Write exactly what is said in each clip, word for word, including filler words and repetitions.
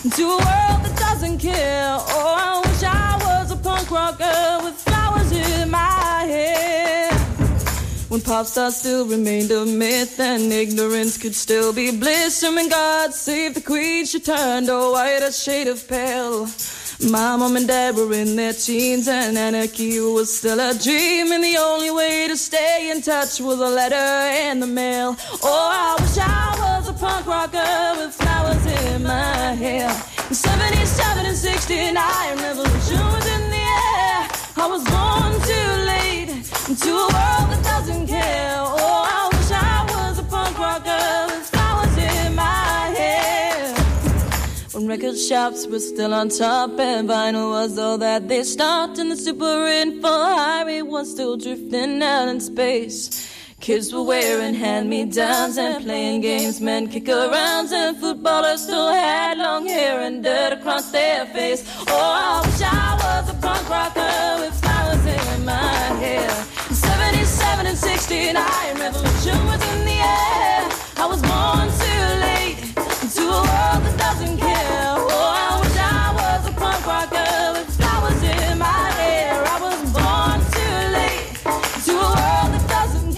to a world that doesn't care. Oh, I wish I was a punk rocker with flowers in my hair. When pop stars still remained a myth and ignorance could still be bliss. And when God save the queen, she turned a white, a shade of pale. My mom and dad were in their teens and anarchy was still a dream. And the only way to stay in touch was a letter in the mail. Oh, I wish I was a punk rocker with flowers in my hair. In seventy-seven and sixty-nine, revolution was in the air. I was born too late into a world that doesn't care. Oh, I wish I was a punk rocker with flowers in my hair. When record shops were still on top and vinyl was all that they stopped, and the super info highway was still drifting out in space. Kids were wearing hand-me-downs and playing games, men kick-arounds, and footballers still had long hair and dirt across their face. Oh, I wish I was a punk rocker with flowers in my hair. In seventy-seven and sixty-nine, revolution was in the air. I was born too late into a world that doesn't care. Oh, I wish I was a punk rocker with flowers in my hair. I was born too late into a world that doesn't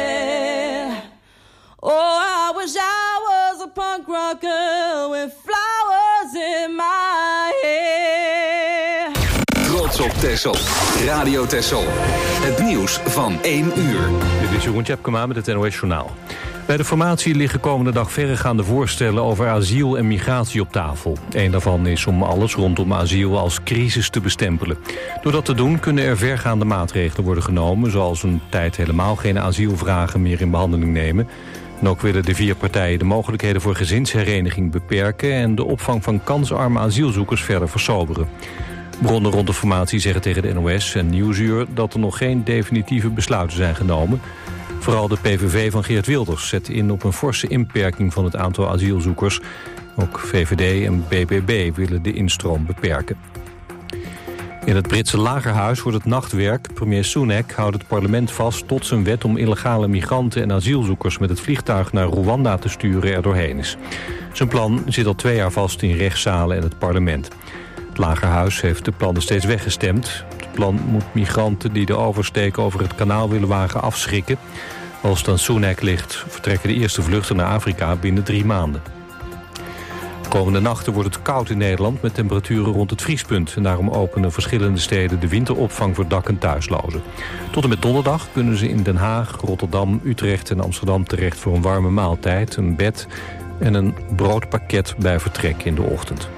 care. Oh, I wish I was a punk rocker with flowers in my hair. Trots op Texel. Radio Texel. Het nieuws van één uur. Dit is Jeroen Tjepkema met het N O S Journaal. Bij de formatie liggen komende dag verregaande voorstellen over asiel en migratie op tafel. Eén daarvan is om alles rondom asiel als crisis te bestempelen. Door dat te doen kunnen er vergaande maatregelen worden genomen, zoals een tijd helemaal geen asielvragen meer in behandeling nemen. En ook willen de vier partijen de mogelijkheden voor gezinshereniging beperken en de opvang van kansarme asielzoekers verder versoberen. Bronnen rond de formatie zeggen tegen de N O S en Nieuwsuur dat er nog geen definitieve besluiten zijn genomen. Vooral de P V V van Geert Wilders zet in op een forse inperking van het aantal asielzoekers. Ook V V D en B B B willen de instroom beperken. In het Britse lagerhuis wordt het nachtwerk. Premier Sunak houdt het parlement vast tot zijn wet om illegale migranten en asielzoekers met het vliegtuig naar Rwanda te sturen er doorheen is. Zijn plan zit al twee jaar vast in rechtszalen en het parlement. Het lagerhuis heeft de plannen steeds weggestemd. Het plan moet migranten die de oversteek over het kanaal willen wagen afschrikken. Als het aan Sunak ligt, vertrekken de eerste vluchten naar Afrika binnen drie maanden. De komende nachten wordt het koud in Nederland met temperaturen rond het vriespunt. En daarom openen verschillende steden de winteropvang voor dak- en thuislozen. Tot en met donderdag kunnen ze in Den Haag, Rotterdam, Utrecht en Amsterdam terecht voor een warme maaltijd, een bed en een broodpakket bij vertrek in de ochtend.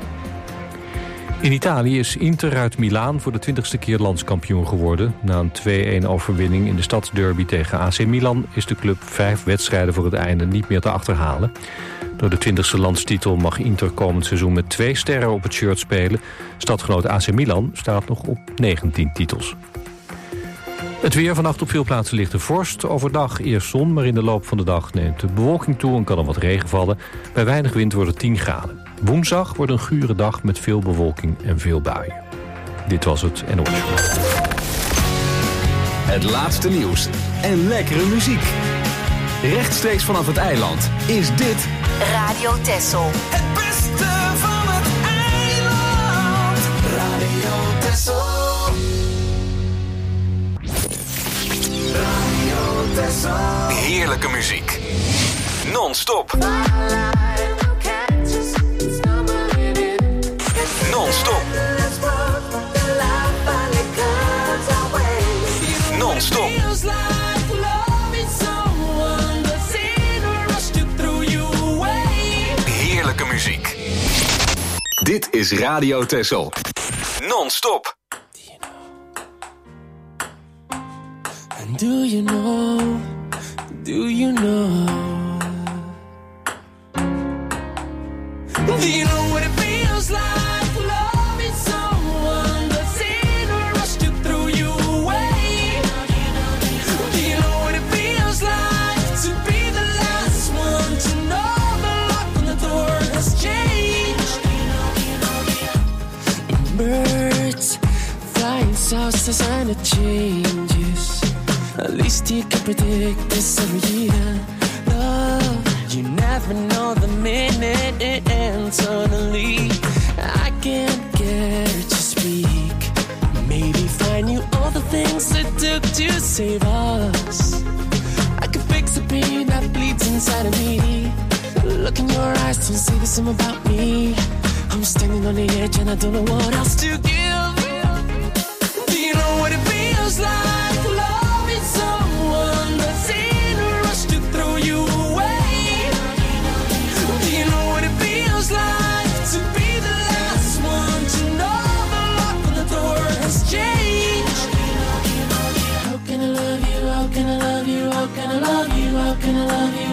In Italië is Inter uit Milaan voor de twintigste keer landskampioen geworden. Na een twee-een overwinning in de stadsderby tegen A C Milan is de club vijf wedstrijden voor het einde niet meer te achterhalen. Door de twintigste landstitel mag Inter komend seizoen met twee sterren op het shirt spelen. Stadgenoot A C Milan staat nog op negentien titels. Het weer: vannacht op veel plaatsen ligt de vorst. Overdag eerst zon, maar in de loop van de dag neemt de bewolking toe en kan er wat regen vallen. Bij weinig wind wordt het tien graden. Woensdag wordt een gure dag met veel bewolking en veel buien. Dit was het N O S. Het laatste nieuws en lekkere muziek. Rechtstreeks vanaf het eiland is dit Radio Texel. Het beste van het eiland. Radio Texel. Radio Texel. heerlijke muziek. Non-stop. Non-stop. Non-stop. Heerlijke muziek. Dit is Radio Texel. Non-stop. Do you know, do you know, do you know what it feels like loving someone that's in a rush to throw you away? Do you know what it feels like to be the last one to know the lock on the door has changed? Birds flying south as and it changes. At least you can predict this every year. Love, you never know the minute it ends. Suddenly, to save us. I could fix the pain that bleeds inside of me. Look in your eyes, don't say the same about me. I'm standing on the edge and I don't know what else to give. Do you know what it feels like? Loving someone that's in a rush to throw you away. Do you know what it feels like to be the last one to know the lock on the door has changed? How can I love you? How can I love you? How can I love you? How can I love you?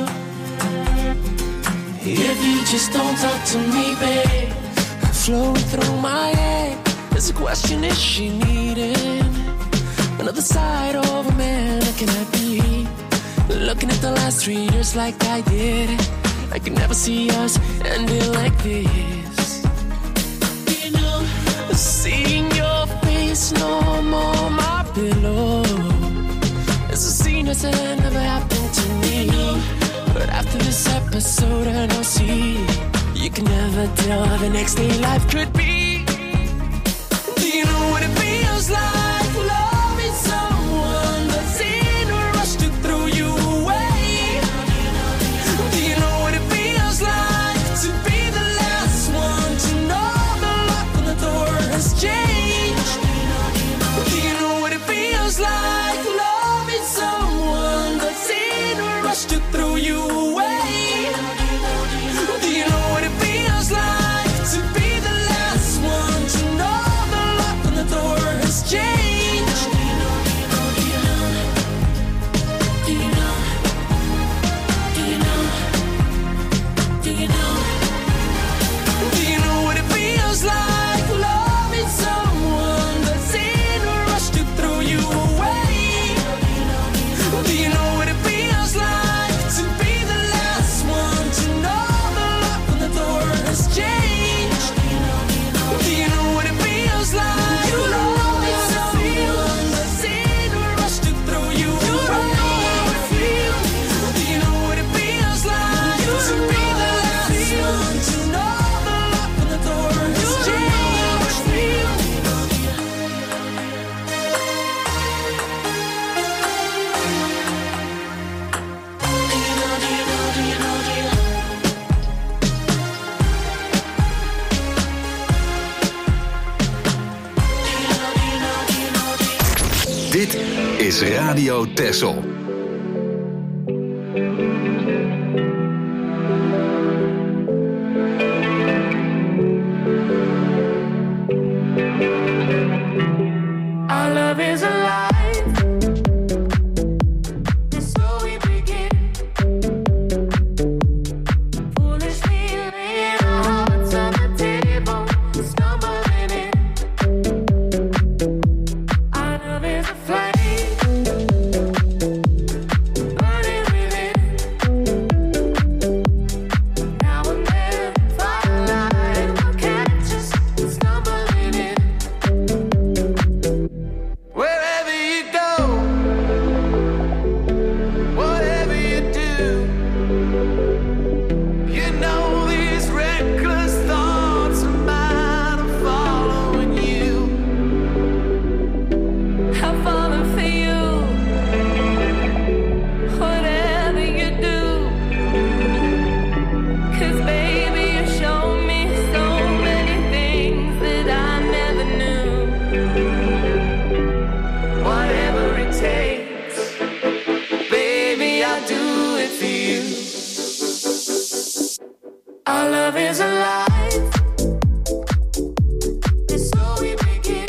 If you just don't talk to me, babe. Flowing through my head, there's a question: is she needing another side of a man? Or can I be looking at the last three years like I did? I can never see us ending like this. You know, seeing your face no more my pillow. It's a scene that's never happened to me. But after this episode, I don't see. You can never tell how the next day life could be. Do you know what it feels like? Loving someone that's in a rush to throw you away. Do you know what it feels like to be the last one to know the lock on the door has changed? Do you know what it feels like? Loving someone that's in a rush to throw you away. Do you know what it feels like to be the last one to know the lock on the door has changed? Do you know? Do you know? Do you know? Do you know? Do you know what it feels like? Loving someone that's in a rush to throw you away. Do you know what it feels like to be the last one to know the lock on the door has changed? Do you know what it feels like? Loving someone that's in a rush to throw you away. Do you know what it feels like to be the last one to know the lock on the door has changed? Dit is Radio Texel. Our love is alive. So we begin. Foolishly laying our hearts on the table, stumbling in. Our love is a flame, burning within. Now and then, firelight will catch us, stumbling in. Wherever you go, whatever you do, you know these reckless thoughts of mine are following you. I've fallen for you. Whatever you do, 'cause baby, you show me so many things that I never knew. Whatever it takes, baby, I'll do it for you. Our love is alive. So we begin.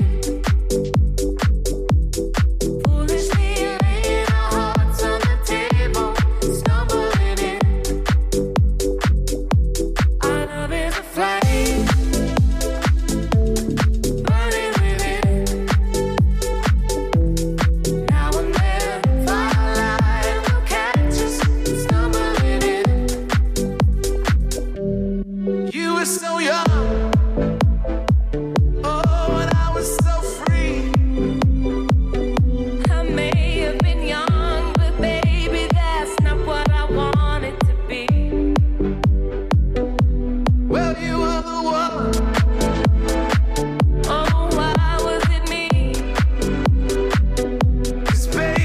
Foolishly laying our hearts on the table, stumbling in. Our love is a flame, burning within. Now and then, firelight will catch us, stumbling in. You were so young, oh, and I was so free. I may have been young, but baby, that's not what I wanted to be. Well, you were the one. Oh, why was it me? 'Cause baby,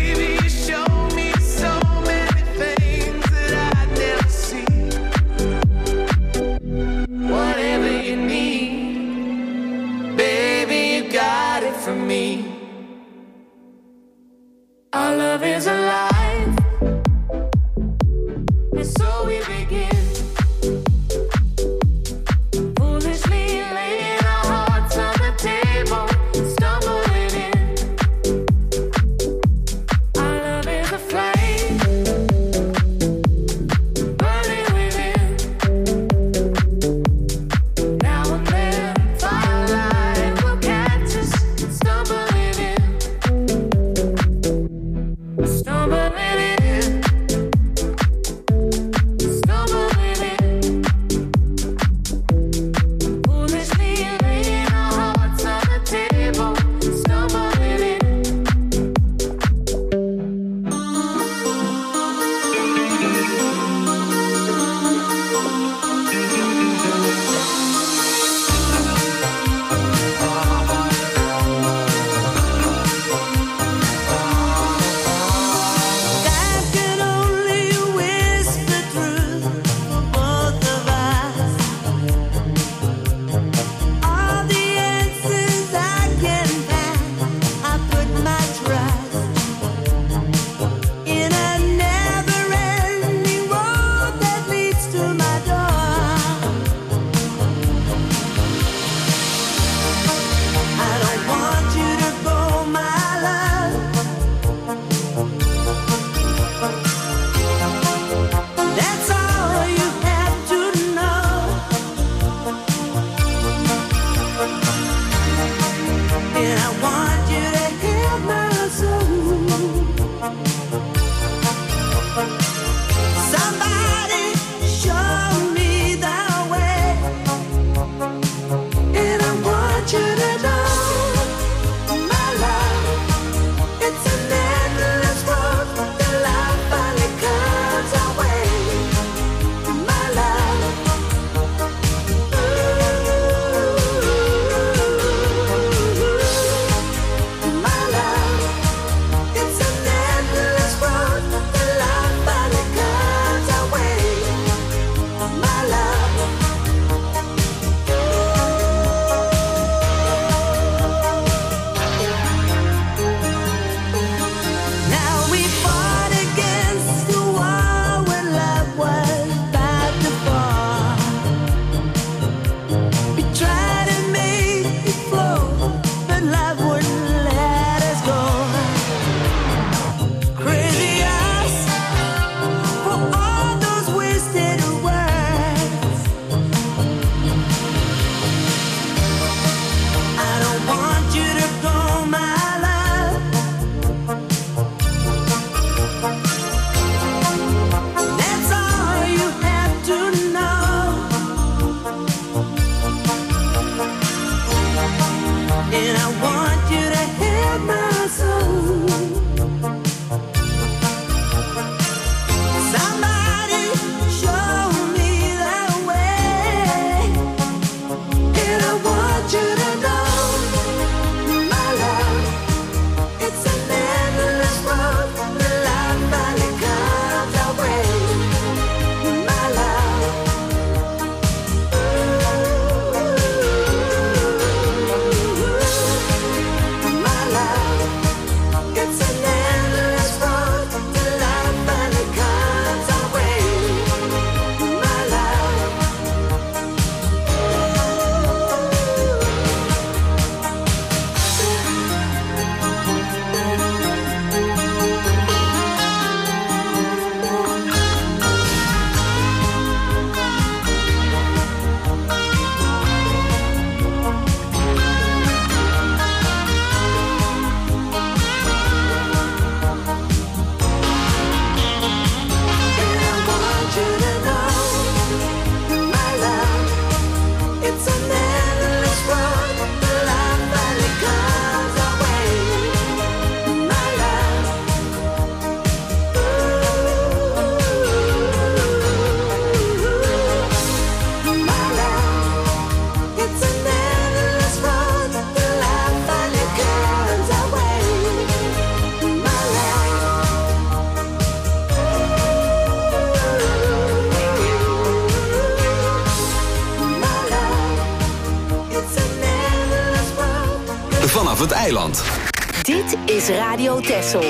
vanaf het eiland. Dit is Radio Texel.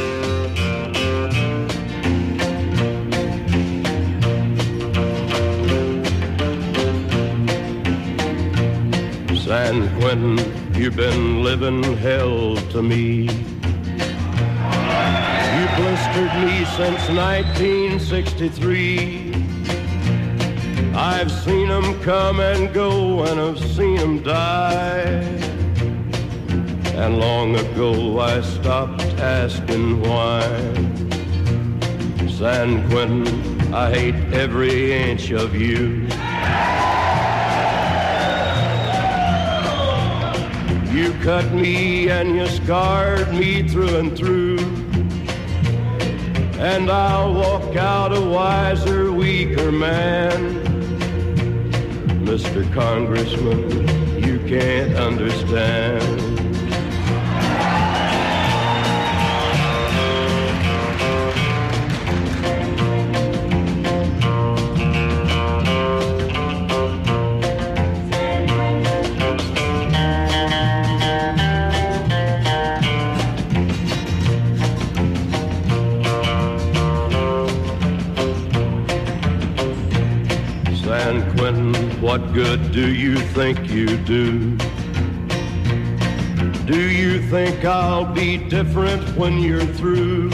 San Quentin, you've been living hell to me. You blistered me since nineteen sixty-three. I've seen them come and go, and I've seen them die. And long ago I stopped asking why. San Quentin, I hate every inch of you. You cut me and you scarred me through and through. And I'll walk out a wiser, weaker man. Mister Congressman, you can't understand. What good do you think you do? Do you think I'll be different when you're through?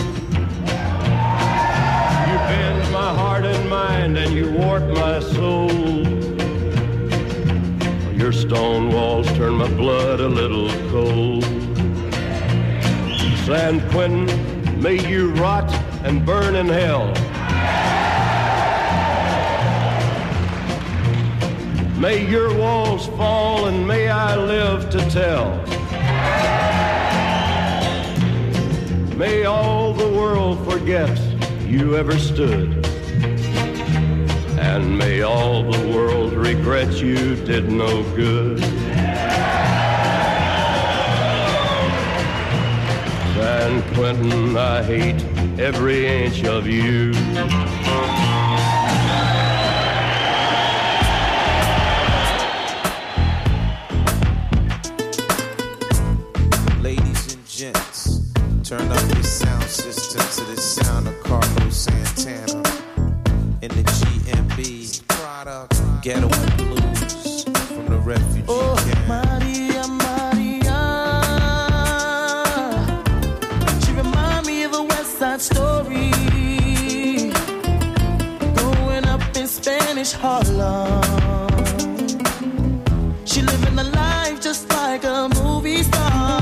You bend my heart and mind and you warp my soul. Your stone walls turn my blood a little cold. San Quentin, may you rot and burn in hell. May your walls fall and may I live to tell. May all the world forget you ever stood. And may all the world regret you did no good. San Quentin, I hate every inch of you. Turn up your sound system to the sound of Carlos Santana in the G M B product, Ghetto and Blues from the refugee oh, camp. Maria, Maria, she remind me of a West Side Story, growing up in Spanish Harlem. She living a life just like a movie star.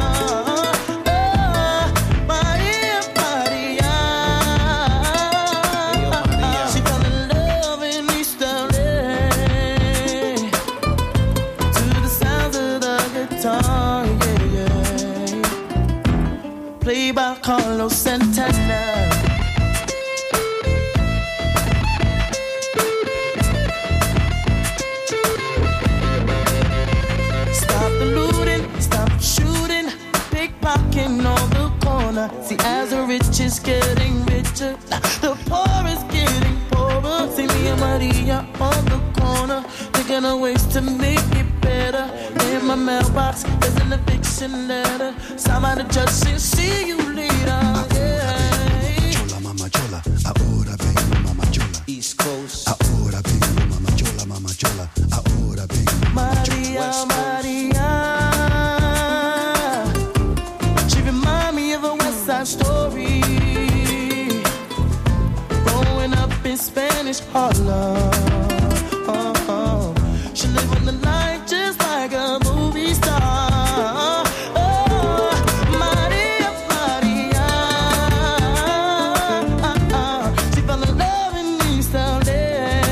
By Carlos Santana. Stop the looting, stop shooting, pickpocketing on the corner. See, as the rich is getting richer, the poor is getting poorer. See me and Maria on the corner, thinking of ways to make it better. In my mailbox, there's an eviction letter. Somebody just said, see you later. Yeah. Chola, mama chola, ahora vengo, mama chola. East Coast. Ahora vengo, mama chola, mama chola. Ahora vengo, mama Maria, Maria. She remind me of a West Side Story, growing up in Spanish Harlem. Oh, oh. She live on the life just like a movie star. Oh, Maria, Maria. She fell in love in East L A.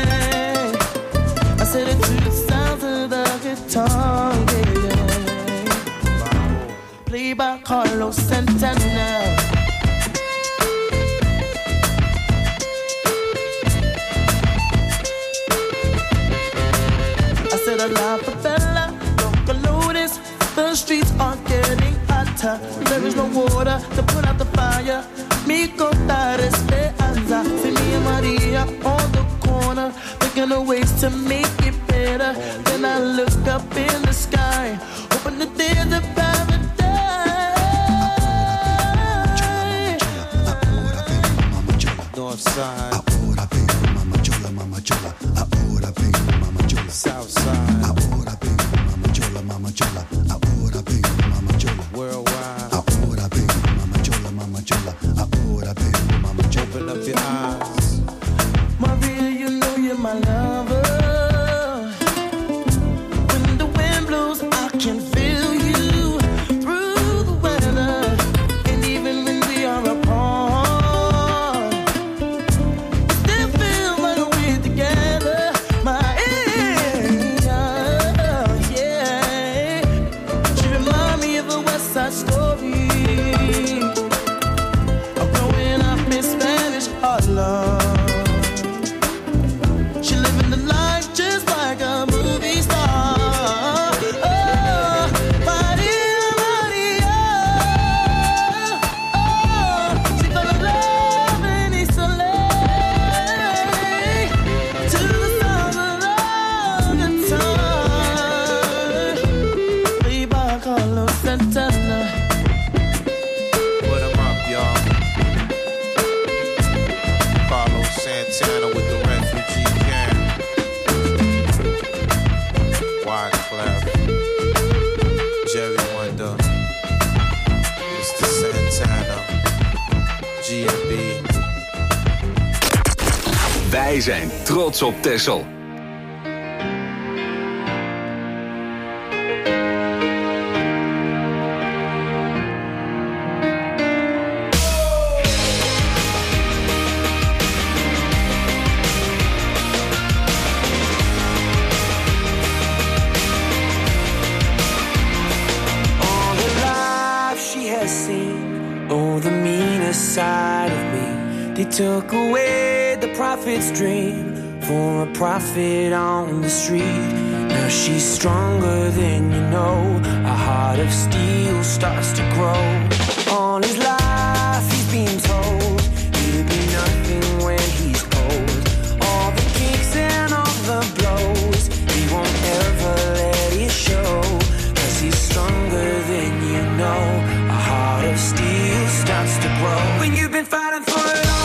I said it to the sound of the guitar, yeah, yeah. Played by Carlos Santana. La favela, local lotus, the streets are getting hotter. There is no water to put out the fire. Mi contar esperanza. See me and Maria on the corner, thinking of ways to make it better. Then I look up in the sky, when the days of paradise. Northside. Ahora vengo, mama chola, mama chola. Ahora vengo, mama chola. Southside. Ahora vengo, mama chola, mama chola. Ahora vengo, mama chola. Worldwide. Ahora vengo, mama chola, mama chola. Ahora vengo, mama chola. Open up your eyes. Maria, you know you're my lover. When the wind blows, I can feel you through the weather. And even when we are apart, still feel like we're together. My angel, yeah. She remind me of a West Side Story. Of growing up in Spanish Harlem. Wij zijn trots op Texel. Took away the prophet's dream for a prophet on the street. Now she's stronger than you know. A heart of steel starts to grow. All his life he's been told he'll be nothing when he's old. All the kicks and all the blows, he won't ever let it show. Cause he's stronger than you know. A heart of steel starts to grow. When you've been fighting for it all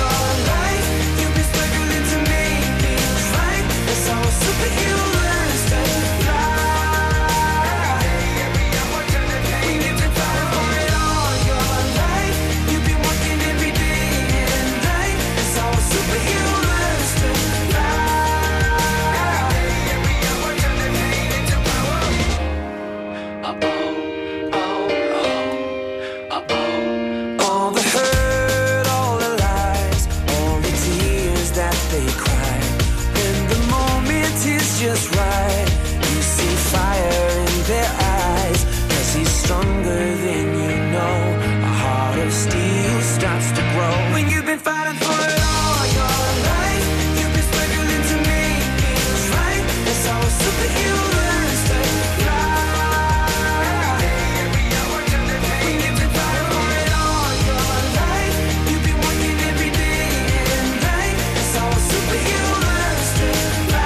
just right. You see fire in their eyes. Cause he's stronger than you know. A heart of steel starts to grow. When you've been fighting for it all your life, you've been struggling to make things right. That's how a superhero learns to fly. When you've been fighting for it all your life, you've been working every day and night. That's how a superhero learns to fly.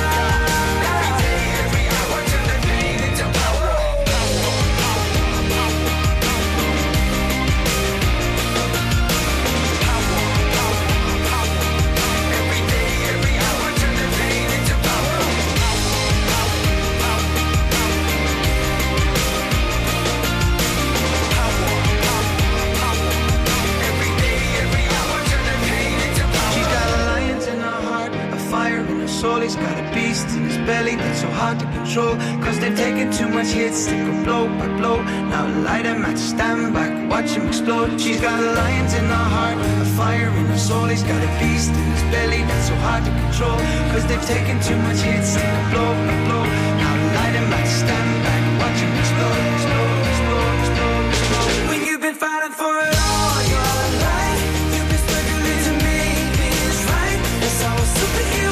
Soul, he's got a beast in his belly that's so hard to control. Cause they've taken too much hits, they go blow by blow. Now light him at stand back, watch him explode. She's got lions in her heart, a fire in her soul. He's got a beast in his belly that's so hard to control. Cause they've taken too much hits, they go blow by blow. Now light him at stand back, watch him explode, explode, explode, explode, explode. When you've been fighting for it all your life, you've been struggling to make things right. That's how a superhero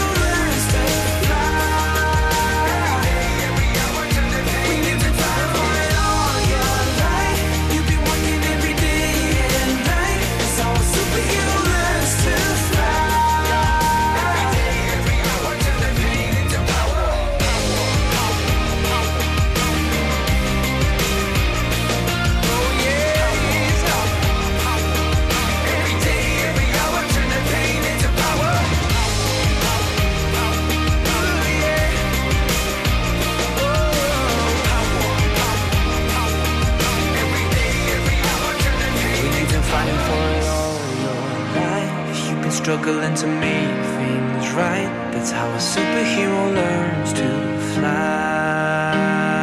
struggling to make things right. That's how a superhero learns to fly.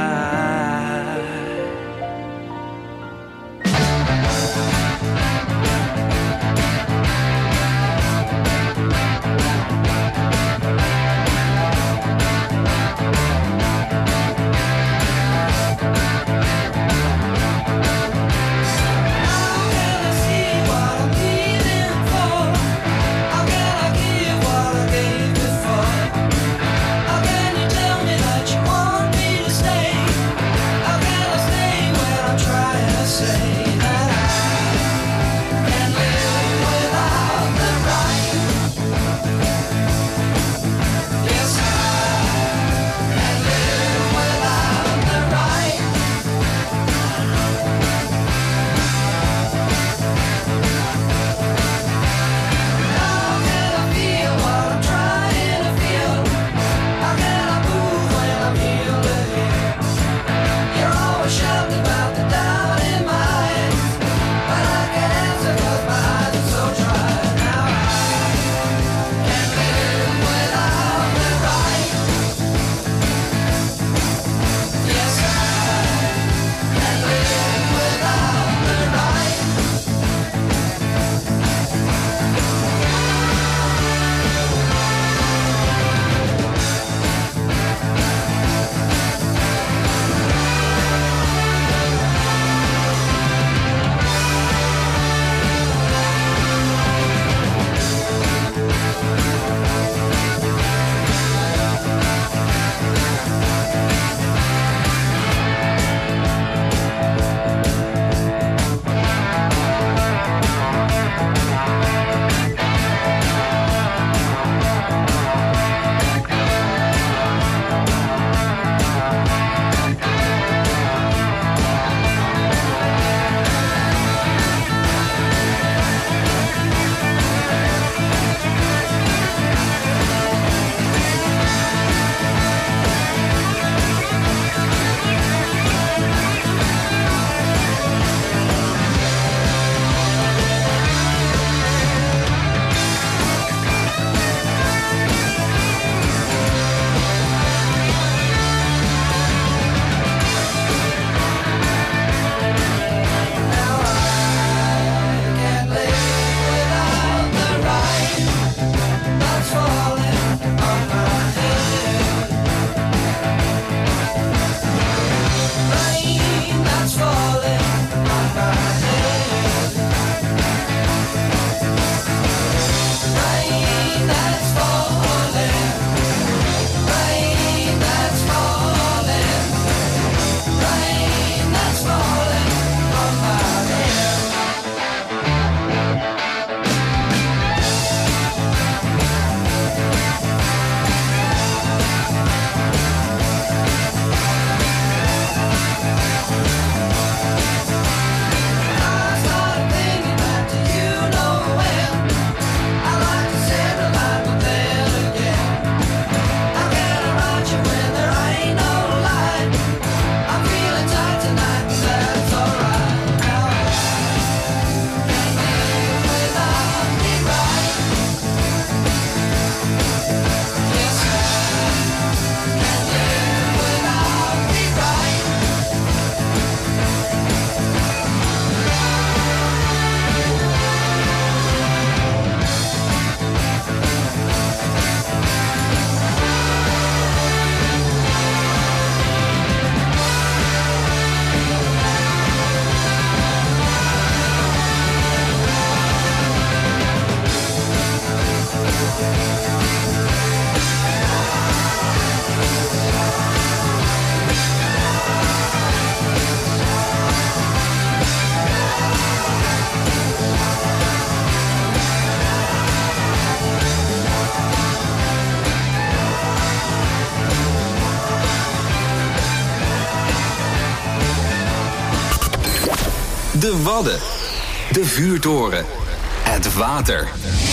De Wadden. De Vuurtoren. Het water.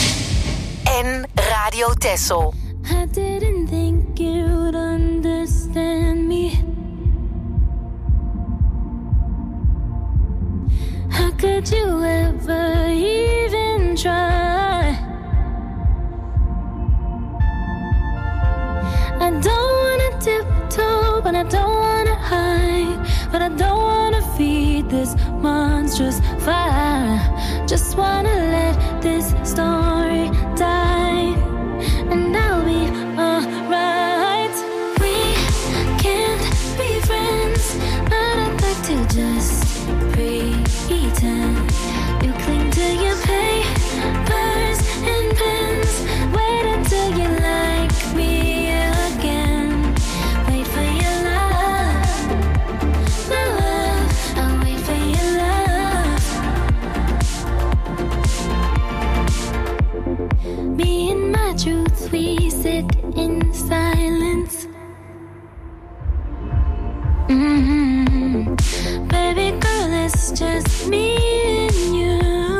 En Radio Texel. I didn't think you'd understand me. How could you ever even try? and I don't wanna hide, but I don't wanna feed this monstrous fire. Just wanna let this story die, and I'll be alright. We can't be friends, but I'd like to just pretend. You cling to your papers and pens. Wait until you like me again. Wait for your love, my love. I'll wait for your love. Me and my truth, we sit in silence. Mm-hmm. Baby girl, it's just me and you.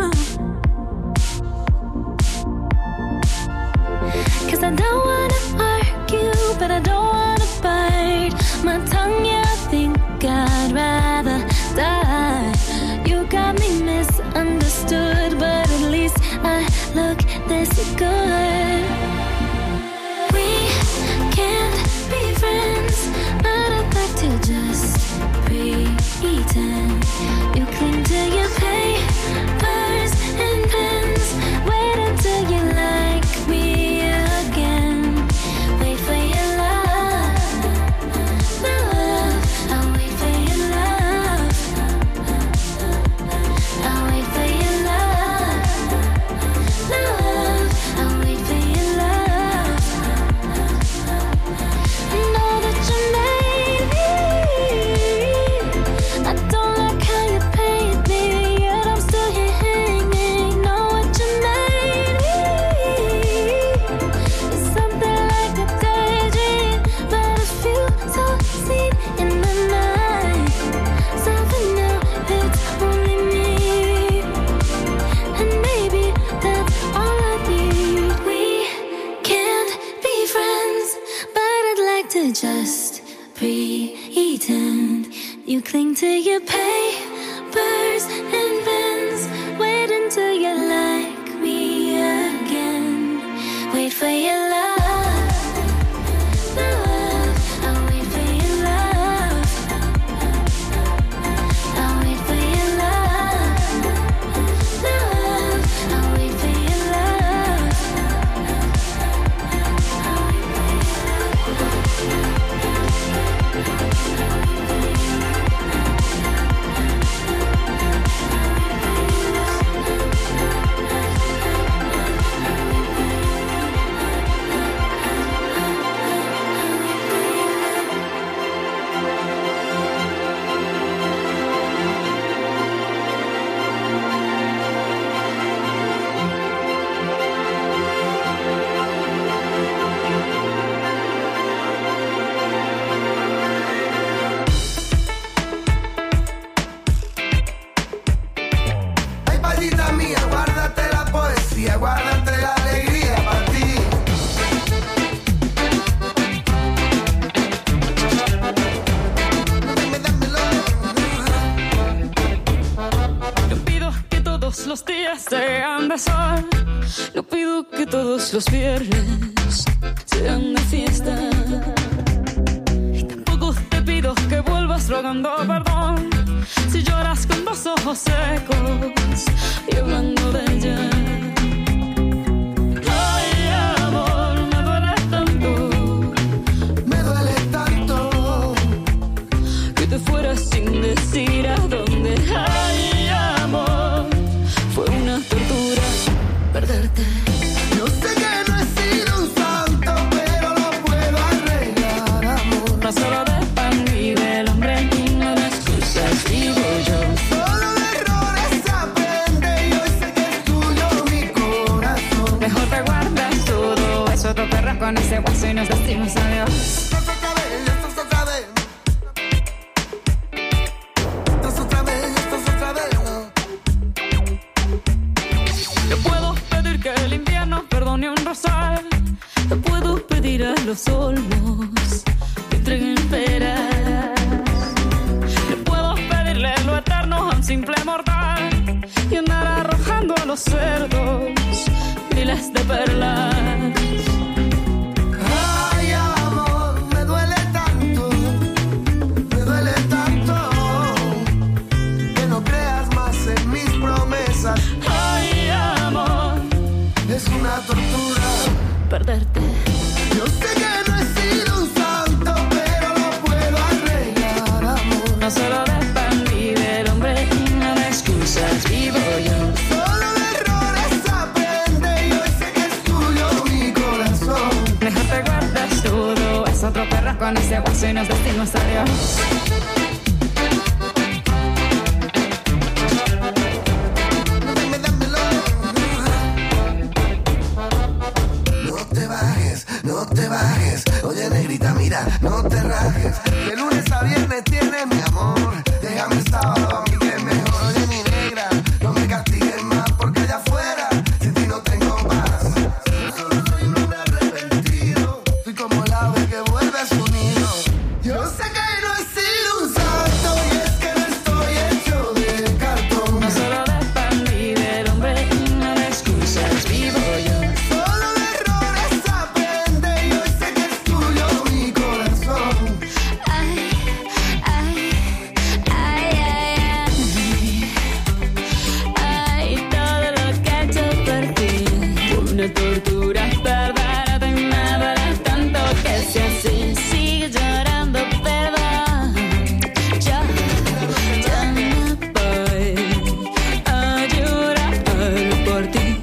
'Cause I don't wanna argue, but I don't wanna bite my tongue. Yeah, I think I'd rather die. You got me misunderstood, but at least I look this good. We can't be friends, but I'd like to just pretend. You cling to your papers and pens. Wait until you like me again. Wait for your love, my love. I'll wait for your love. I'll wait for your love, my love. I'll wait for your love. Know that you made me. I don't like how you paid me, yet I'm still here hanging. Know what you made me. It's something like a daydream, but a few so seen in my mind. So for now, it's only me, and maybe that's all I need. We can't be friends, but I'd like to just pretend. You cling to your papers and pens. Wait until you like me again. Wait for your love, my love. I'll wait for your love. I'll wait for your love, my love. I'll wait for your love. I'll wait for your Ay, palita mía, guárdate la poesía, guárdate la alegría para ti. Dame, dámelo. No pido que todos los días sean de sol. No pido que todos los viernes sean de fiesta. Y tampoco te pido que vuelvas rogando perdón si lloras con los ojos secos y hablando de ella. Ay, amor, me duele tanto, Me duele tanto que te fueras sin decir a dónde. Ay, amor, fue una tortura perderte. Yo sé que no he sido un santo, pero lo puedo arreglar, amor. No solo de pan vive el hombre, y no de excusas digo yo. Solo de errores se aprende y hoy sé que es tuyo mi corazón. Mejor te guardas todo eso, te perras con ese guaso y nos decimos adiós. Esto es otra vez, esto es otra vez. Esto es otra vez, esto es otra vez. Yo puedo pedir que el invierno perdone un rosal. Yo puedo pedir a los olmos que entreguen peras. Yo puedo pedirle lo eterno a un simple mortal y andar arrojando a los cerdos miles de perlas. Ay, amor, me duele tanto con ese hueso y nos decimos adiós. No te bajes, no te bajes. Oye, negrita, mira, no te rajes. De lunes a viernes tienes mi amor. Déjame el sábado, a mí que es mejor. Oye, mi negra, no me castigues más porque allá afuera sin ti no tengo paz. Yo solo soy un hombre arrepentido. Soy como el ave que vuelve a su nido. Yo sé que no he sido un santo y es que no estoy hecho de cartón. No solo de pan y del hombre, no de excusas vivo yo. Solo de errores aprende y hoy sé que es tuyo mi corazón. Ay, ay, ay, ay, ay, ay, todo lo que he hecho por ti. Una tortura perversa y me duele tanto que sea así. Sigue llorando, perdón. Yo, Ya me voy a llorar por ti.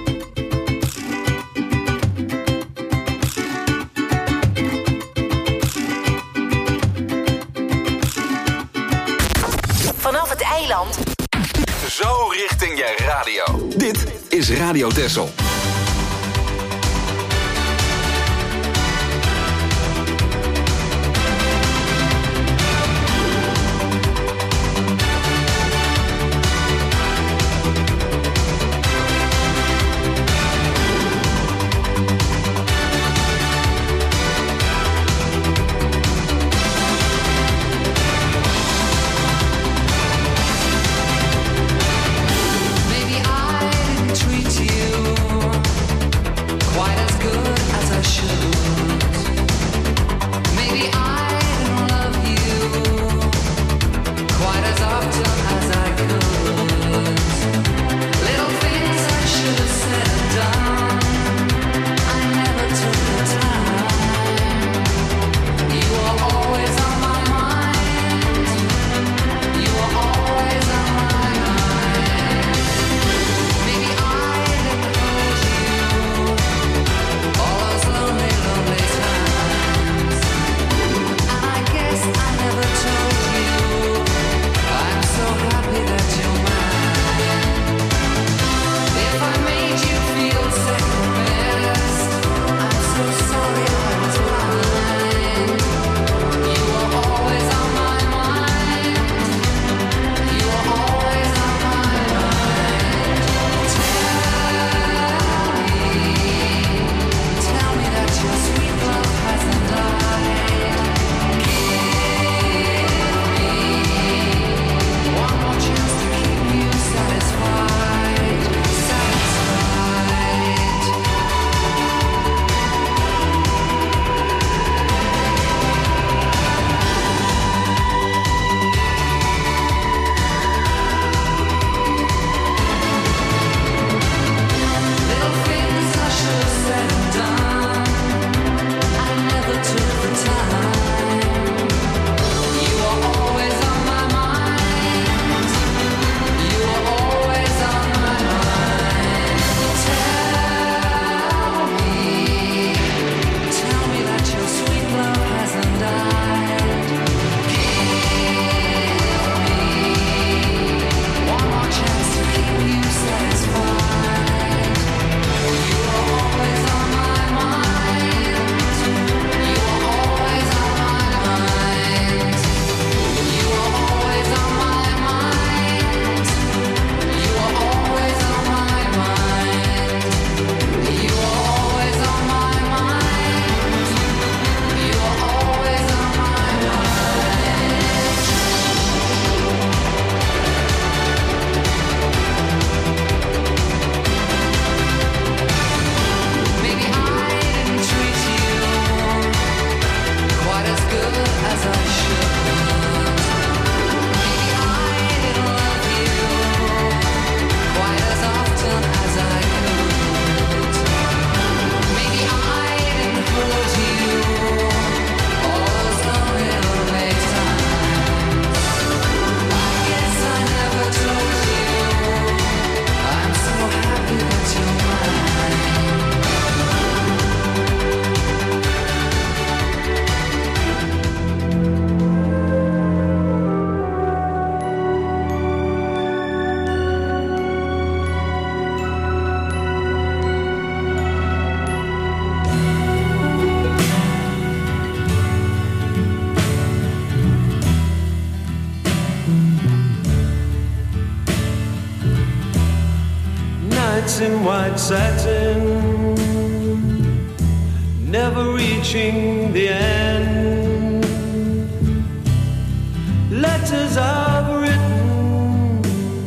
Vanaf het eiland Zo richting je radio. Dit is Radio Texel. Maybe I didn't treat you Nights in white satin, never reaching the end. Letters I've written,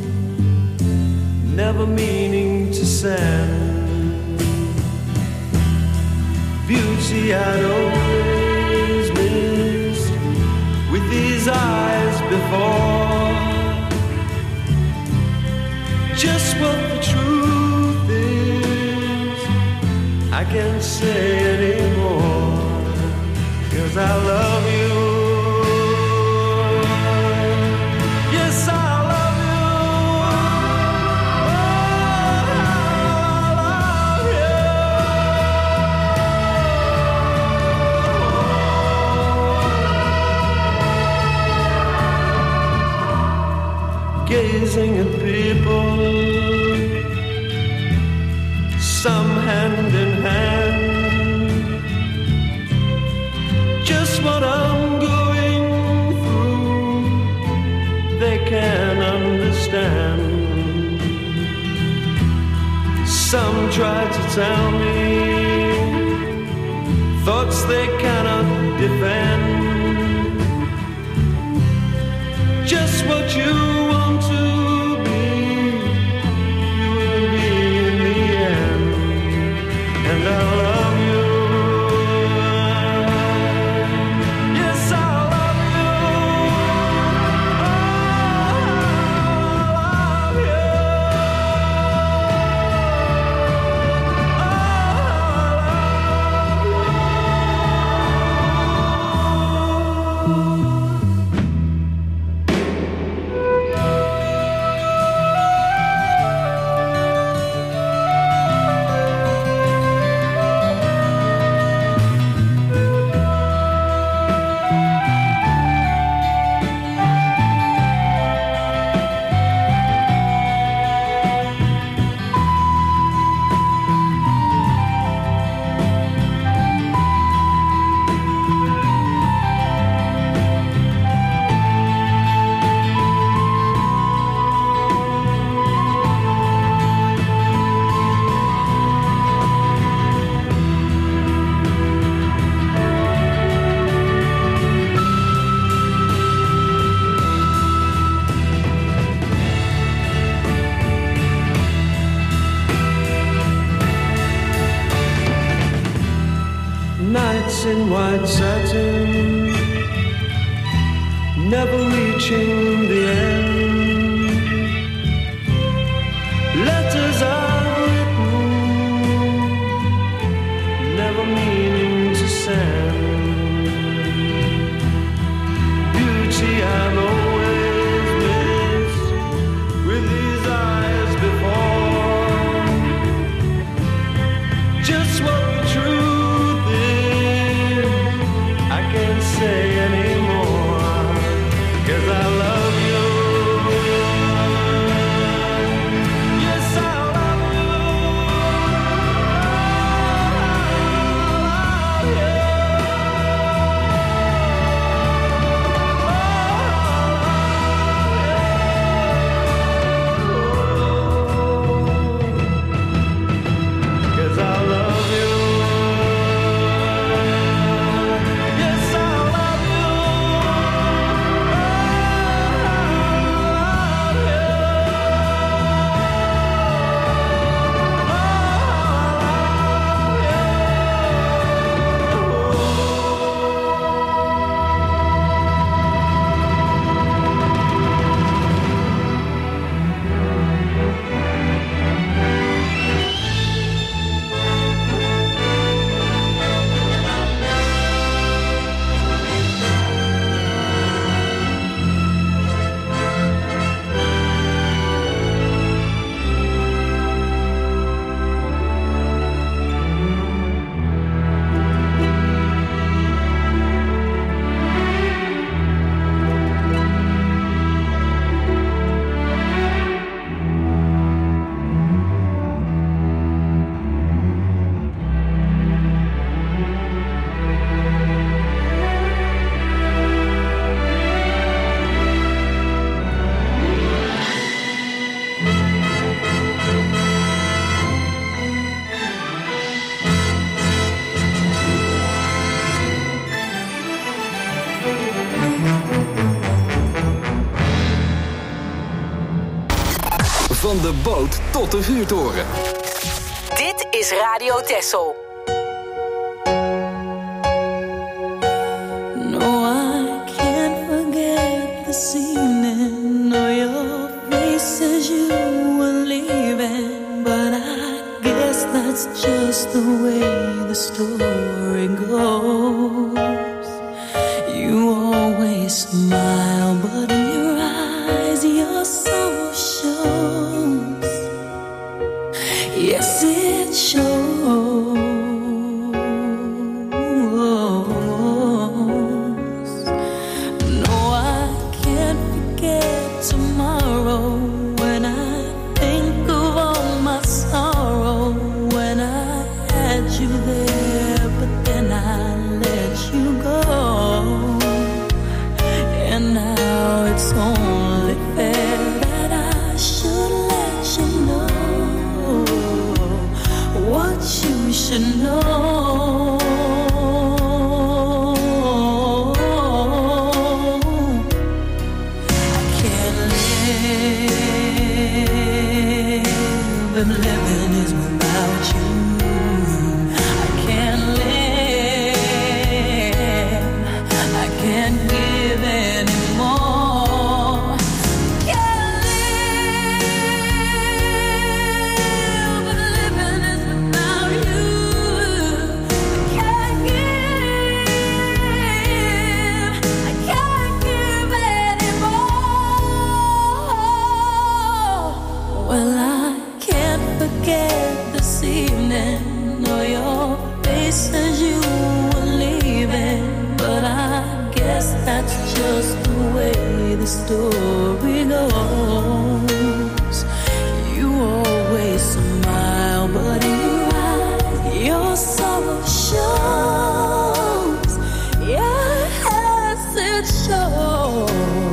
never meaning to send. Beauty I'd always missed with these eyes before. Just what the truth is, I can't say anymore, 'cause I love you. Yes, I love you. Oh, I love you. Gazing at people, some hand in hand, just what I'm going through, they can understand. Some try to tell me thoughts they cannot defend. Just what you want to be, you will be in the end. And I love you. Yes, I love you. Oh, I love you. Nights in white satin, never reaching the end. Letters I've written, never meaning to send. Beauty I've always missed with these eyes before. Just what the truth is, I can't say anymore, 'cause I love you. Yes, I love you. I love you. Van de boot tot de vuurtoren. Dit is Radio Texel. No, I can't forget this evening. No, your face as you were leaving. But I guess that's just the way the story goes. You always smile, but in your eyes your sorrow shows. Yes, it shows. No, I can't forget tomorrow when I think of all my sorrow. When I had you there, but then I let you go. And now it's only fair that I should let you know what you should know. I can't live if living is without you. I can't live, I can't give anymore. Can't live if living is without you. I can't give, I can't give anymore. Well, I can't forget this evening, or your face as you were leaving. But I guess that's just the way the story goes. You always smile, but in your eyes your sorrow shows. Yes, it shows.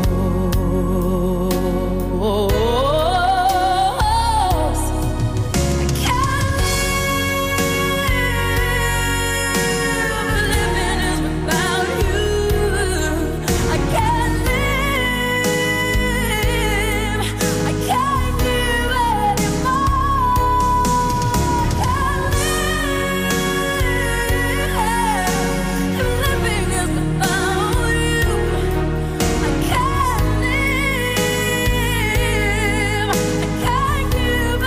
I can't live, living is without you. I can't live, I can't give anymore. I can't live, living is without you. I can't live, I can't give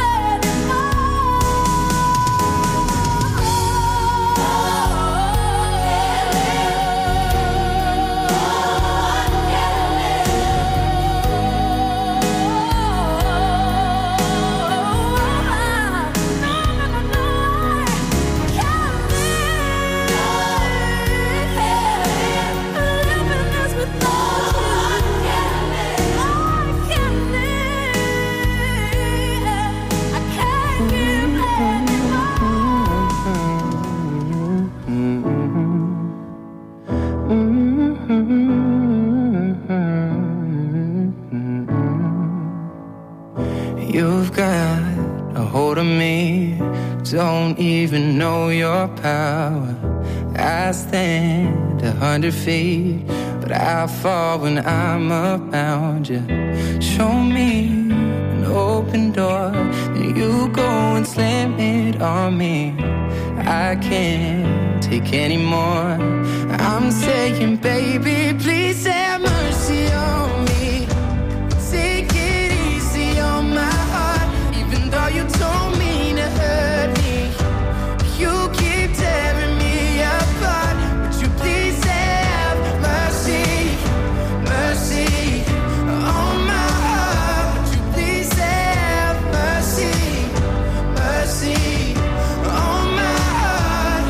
You've got a hold of me, don't even know your power. I stand a hundred feet, but I fall when I'm around you. Show me an open door, then you go and slam it on me. I can't take any more. I'm saying, baby, please have mercy on me. Take it easy on my heart, even though you don't mean to hurt me. You keep tearing me apart. Would you please have mercy, mercy on my heart? Would you please have mercy, mercy on my heart?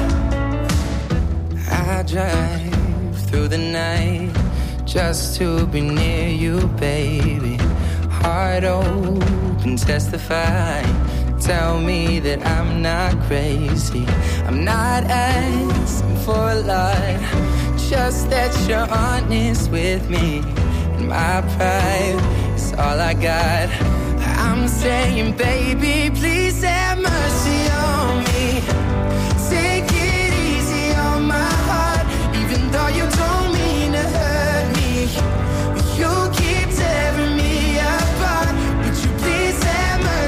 I drive through the night just to be near you, baby. Heart open, testify. Tell me that I'm not crazy. I'm not asking for a lot, just that you're honest with me. And my pride is all I got. I'm saying, baby, please have mercy on me. Take it easy on my heart, even though you don't mean to hurt me. You keep tearing me apart. Would you please have mercy?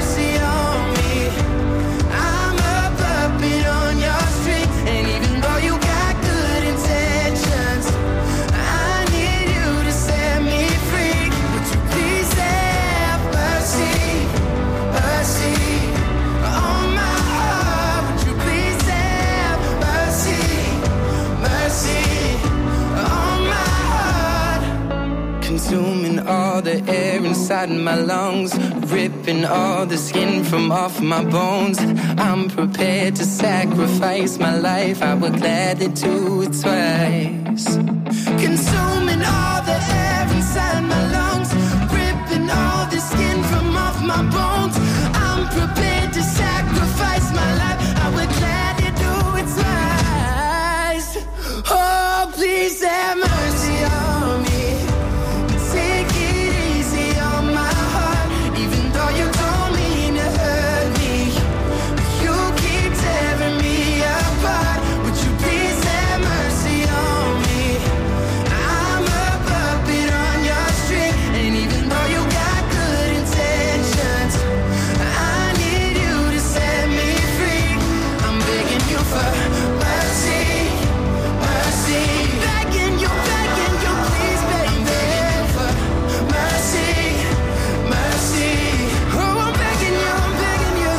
consuming all the air inside my lungs, ripping all the skin from off my bones. I'm prepared to sacrifice my life, I would gladly do it twice. Consuming all the air inside my lungs, ripping all the skin from off my bones. I'm prepared to sacrifice my life, I would gladly do it twice. Oh, please have mercy on me. Take it easy on my heart, even though you don't mean to hurt me. You keep tearing me apart. Would you please have mercy on me? I'm a puppet on your string, and even though you got good intentions, I need you to set me free. I'm begging you for mercy, mercy. Begging you, begging you, please, baby. Begging you for mercy, mercy. Oh, I'm begging you, I'm begging you,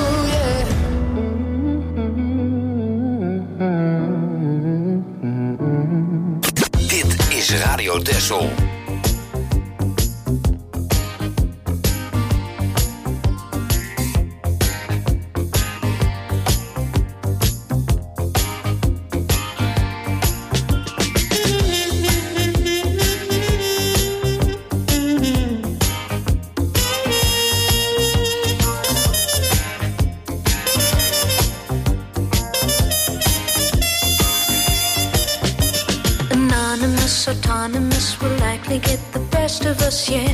yeah. Dit is Radio Texel. Anonymous, autonomous will likely get the best of us yet.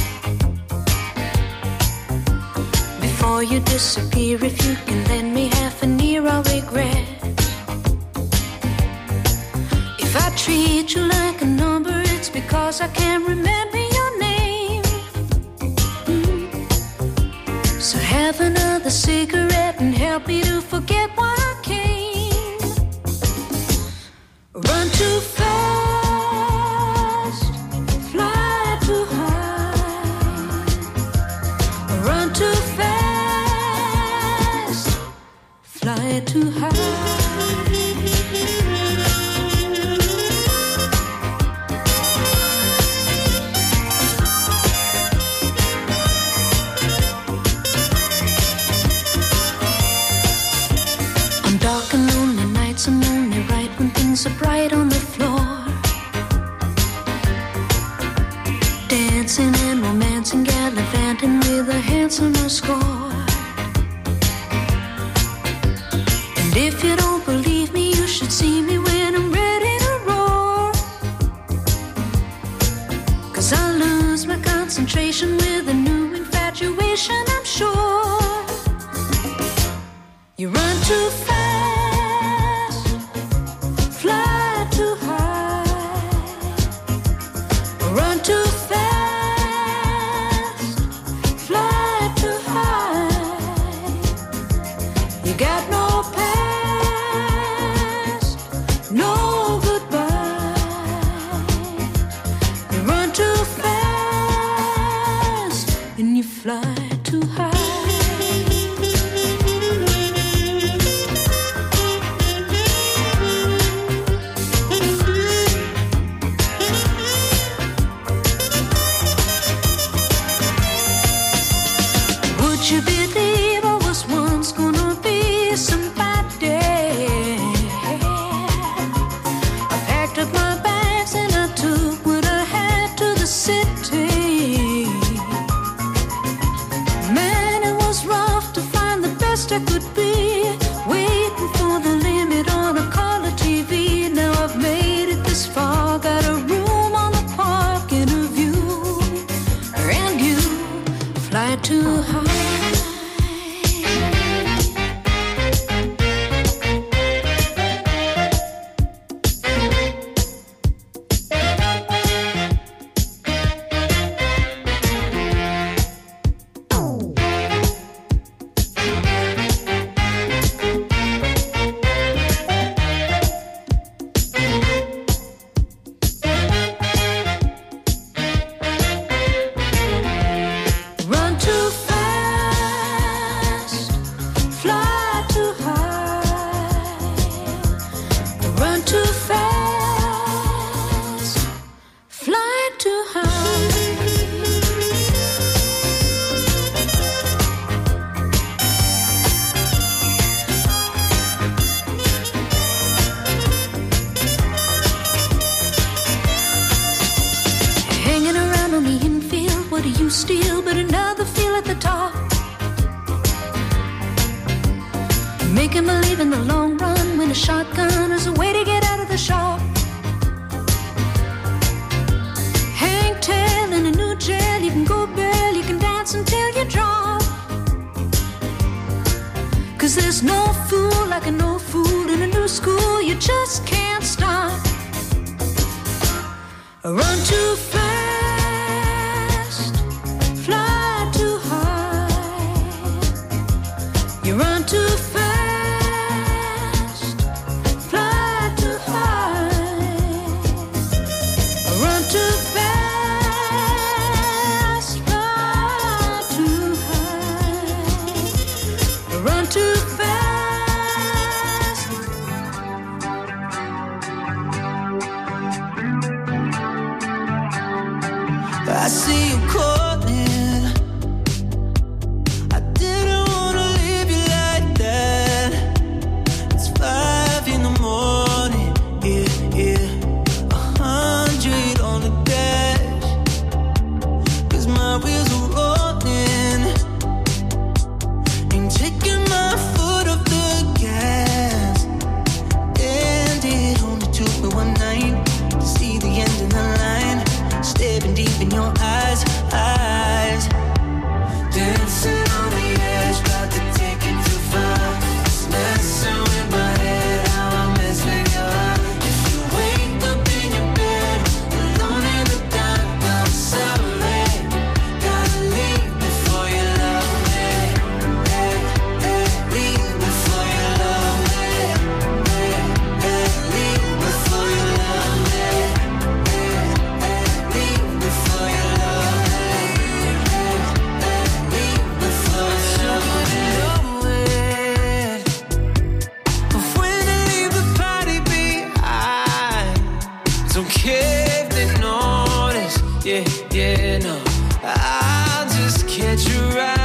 Before you disappear, if you can lend me half an ear, I'll regret. If I treat you like a number, it's because I can't remember your name. Mm. So have another cigarette and help me to forget why I came. Run too fast, fly too high. Run too fast, fly too high. On dark and lonely nights, I'm only right when things are bright on the floor. Dancing and romancing, gallivanting with a handsomer score. And if you don't believe me, you should see me when I'm ready to roar. 'Cause I lose my concentration with a new infatuation, I'm sure. You run too fast, fly too high. Run too fast, fly too high. You got no past, no goodbye. You run too fast and you fly too high. Would you believe I was once gonna be somebody? I packed up my bags and I took what I had to the city. Man, it was rough to find the best I could be, waiting for the limit on a color T V. Now I've made it this far, got a room on the park and a view, and you fly too high. Run too fast. too high. Hanging around on the infield, what do you steal but another feel at the top? Making believe in the long run when a shotgun is a way to get out of the shop. Hang tail in a new jail, you can go bail, you can dance until you drop. Cause there's no fool like a no fool in a new school, you just can't stop. Run too fast, fly too high. You run too fast. I see you calling. I didn't wanna leave you like that. It's five in the morning, yeah, yeah. A hundred on the dash. Cause my wheels are rolling. Ain't taking my foot off the gas. And it only took me one night to see the end of the line. Staring deep in your eyes, eyes. Dancing on the edge, about to take it too far. It's messing with my head, how I mess with your heart. If you wake up in your bed, alone in the dark, I'm sorry. Gotta leave before you love me. Hey, hey, leave before you love me. Hey, hey, leave before you love me. Before you love me, leave before you love me. But when I leave the party behind, don't care if they notice, yeah, yeah, no. I'll just catch you right.